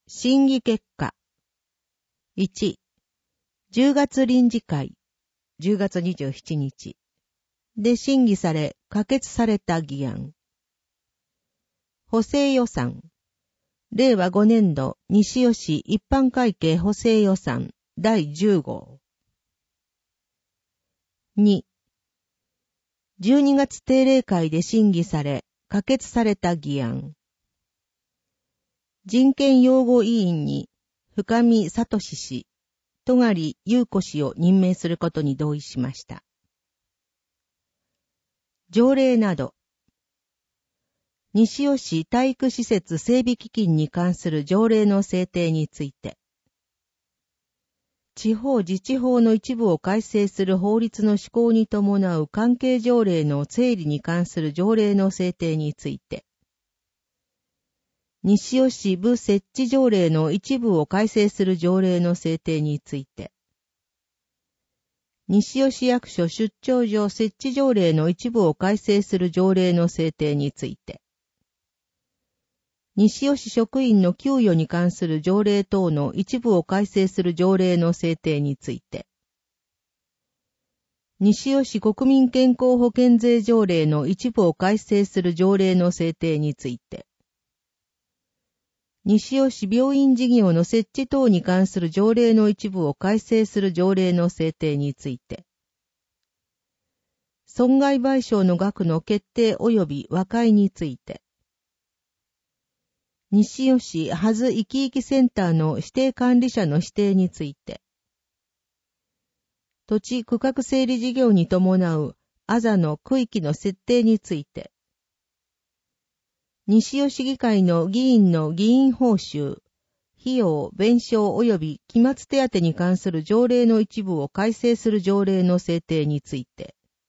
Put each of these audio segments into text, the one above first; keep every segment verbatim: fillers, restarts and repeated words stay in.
審議結果。いち、じゅうがつ臨時会、じゅうがつにじゅうしちにちで審議され、可決された議案。補正予算。れいわごねんど西吉一般会計補正予算だいじゅうごう。に、じゅうにがつ定例会で審議され、可決された議案。人権擁護委員に深見聡氏、戸狩優子氏を任命することに同意しました。条例など。西尾市体育施設整備基金に関する条例の制定について。地方自治法の一部を改正する法律の施行に伴う関係条例の整理に関する条例の制定について。西尾市部設置条例の一部を改正する条例の制定について。西尾市役所出張所設置条例の一部を改正する条例の制定について。西尾市職員の給与に関する条例等の一部を改正する条例の制定について。西尾市国民健康保険税条例の一部を改正する条例の制定について。西尾市病院事業の設置等に関する条例の一部を改正する条例の制定について。損害賠償の額の決定及び和解について。西尾市はずいきいきセンターの指定管理者の指定について。土地区画整理事業に伴うあざの区域の設定について。西尾市議会の議員の議員報酬、費用、弁償及び期末手当に関する条例の一部を改正する条例の制定について。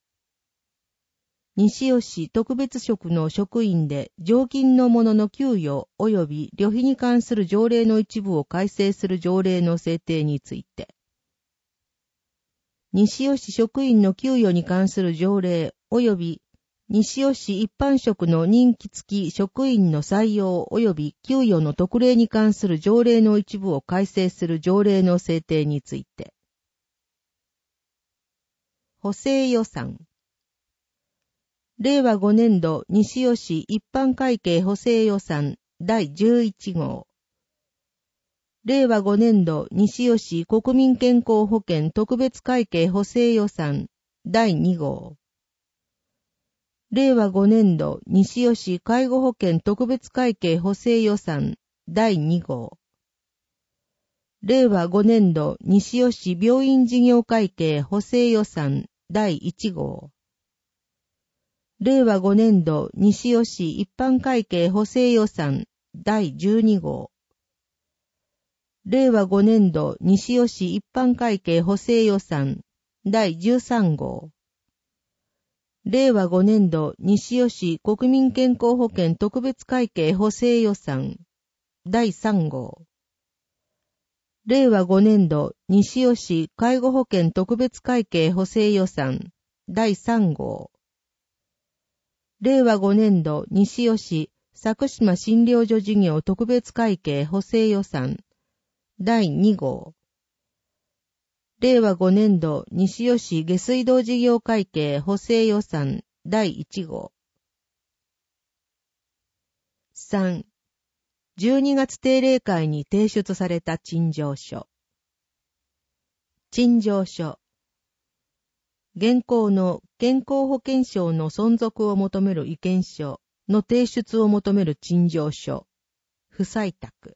西尾市特別職の職員で常勤の者の給与及び旅費に関する条例の一部を改正する条例の制定について。西尾市職員の給与に関する条例及び西尾市一般職の任期付き職員の採用及び給与の特例に関する条例の一部を改正する条例の制定について。補正予算。れいわごねんど西尾市一般会計補正予算だいじゅういちごう。れいわごねんど西尾市国民健康保険特別会計補正予算だいにごう。れいわごねんど西尾市介護保険特別会計補正予算だいにごう。れいわごねんど西尾市病院事業会計補正予算だいいちごう。れいわごねんど西尾市一般会計補正予算だいじゅうにごう。れいわごねんど西尾市一般会計補正予算だいじゅうさんごう。れいわごねんど西尾市国民健康保険特別会計補正予算だいさんごう。れいわごねんど西尾市介護保険特別会計補正予算だいさんごう。れいわごねんど西尾市佐久島診療所事業特別会計補正予算だいにごう。れいわごねんど西尾市下水道事業会計補正予算だいいちごう。さん、じゅうにがつ定例会に提出された陳情書。陳情書。現行の健康保険証の存続を求める意見書の提出を求める陳情書。不採択。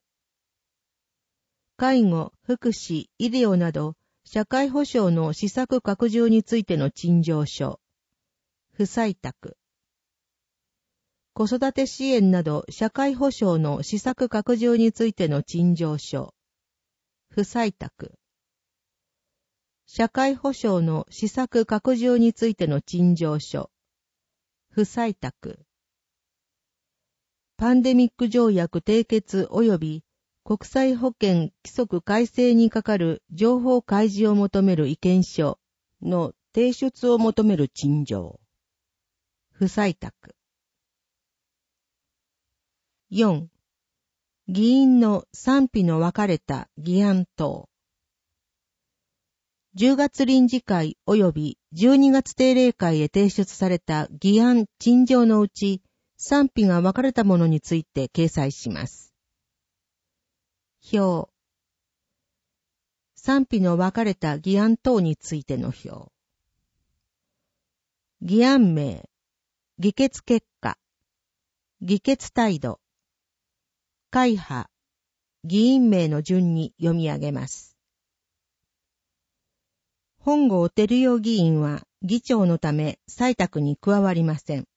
介護、福祉、医療など、社会保障の施策拡充についての陳情書。不採択。子育て支援など社会保障の施策拡充についての陳情書。不採択。社会保障の施策拡充についての陳情書。不採択。パンデミック条約締結及び国際保険規則改正に係る情報開示を求める意見書の提出を求める陳情。不採択。よん. 議員の賛否の分かれた議案等。じゅうがつ臨時会及びじゅうにがつ定例会へ提出された議案陳情のうち、賛否が分かれたものについて掲載します。表。賛否の分かれた議案等についての表。議案名、議決結果、議決態度、会派、議員名の順に読み上げます。本郷照代議員は議長のため採択に加わりません。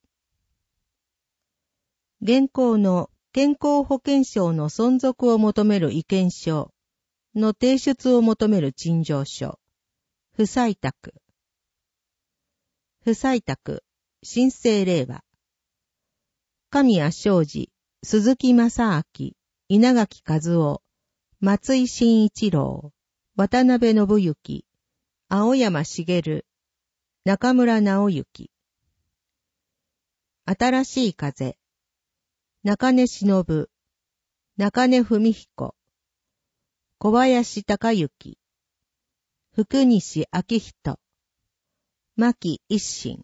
現行の健康保険証の存続を求める意見書の提出を求める陳情書、不採択。不採択、新生令和。神谷昌司、鈴木正明、稲垣和夫、松井慎一郎、渡辺信之、青山茂、中村直之。新しい風、中根忍、中根文彦、小林隆之、福西明人、牧一心、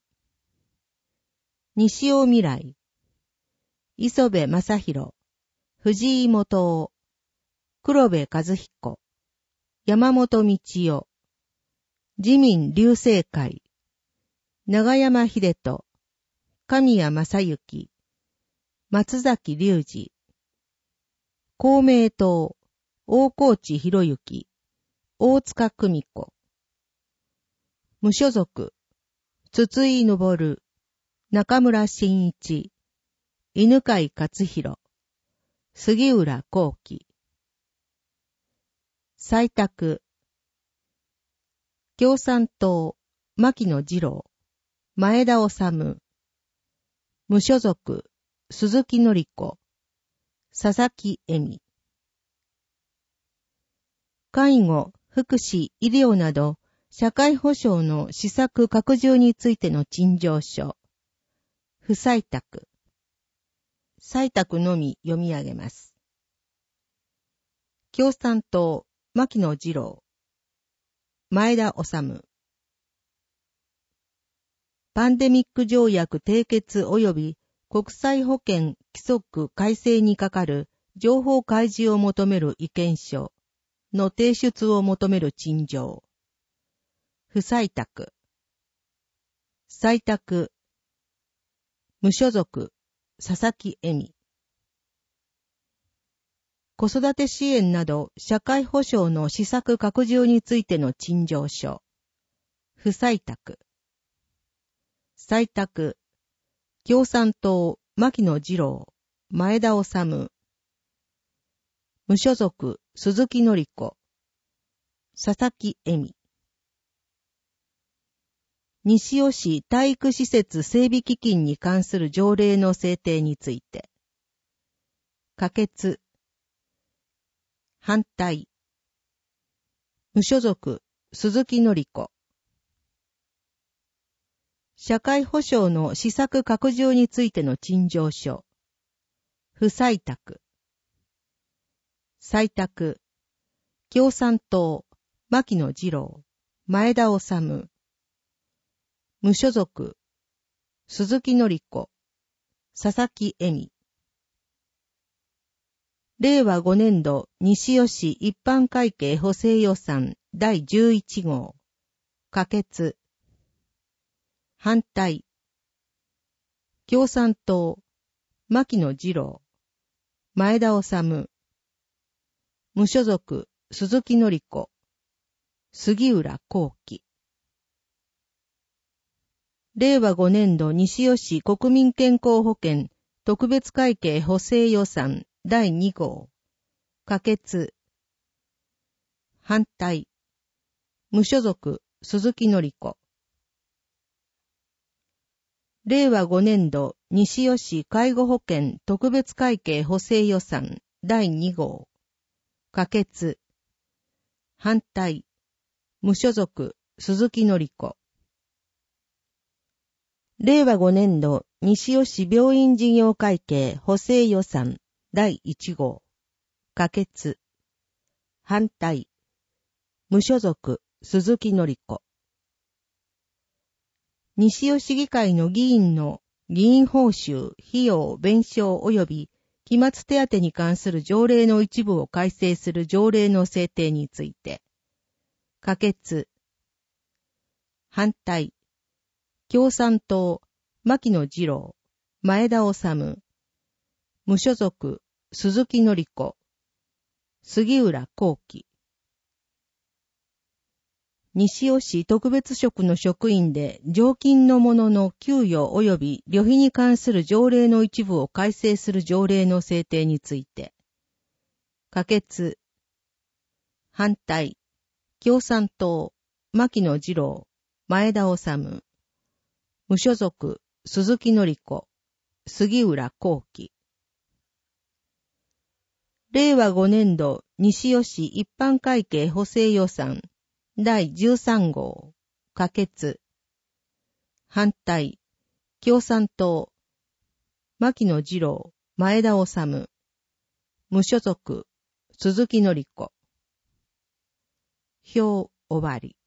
西尾未来、磯部正宏、藤井元夫、黒部和彦、山本道夫、自民流星会、長山秀人、神谷正幸、松崎隆二、公明党、大河内博之、大塚久美子、無所属、筒井昇、中村真一、犬飼勝弘、杉浦幸喜。採択、共産党、牧野二郎、前田治、無所属、鈴木紀子、佐々木恵美。介護、福祉、医療など、社会保障の施策拡充についての陳情書。不採択。採択のみ読み上げます。共産党、牧野二郎、前田治。パンデミック条約締結及び国際保健規則改正に係る情報開示を求める意見書の提出を求める陳情。不採択。採択。無所属、佐々木恵美。子育て支援など社会保障の施策拡充についての陳情書。不採択。採択。共産党、牧野二郎、前田治。無所属、鈴木紀子、佐々木恵美。西尾市体育施設整備基金に関する条例の制定について。可決。反対。無所属、鈴木紀子。社会保障の施策拡充についての陳情書。不採択。採択。共産党、牧野二郎、前田治。無所属、鈴木紀子、佐々木恵美。令和ごねん度西尾市一般会計補正予算だいじゅういち号。可決。反対。共産党、牧野二郎、前田治。無所属、鈴木紀子、杉浦幸喜。令和ごねん度西尾市国民健康保険特別会計補正予算だいに号。可決。反対。無所属、鈴木紀子。令和ごねん度西尾市介護保険特別会計補正予算だいに号。可決。反対。無所属、鈴木紀子。令和ごねん度西尾市病院事業会計補正予算だいいち号。 可決。反対。無所属、鈴木紀子。西尾市議会の議員の議員報酬、費用、弁償及び期末手当に関する条例の一部を改正する条例の制定について、可決。反対。共産党、牧野二郎、前田治、無所属、鈴木紀子、杉浦幸喜。西尾市特別職の職員で常勤の者の給与及び旅費に関する条例の一部を改正する条例の制定について、可決。反対。共産党、牧野二郎、前田治、無所属、鈴木紀子、杉浦幸喜。れいわごねんど西尾市一般会計補正予算だいじゅうさん号、可決。反対。共産党、牧野二郎、前田治、無所属、鈴木紀子。票終わり。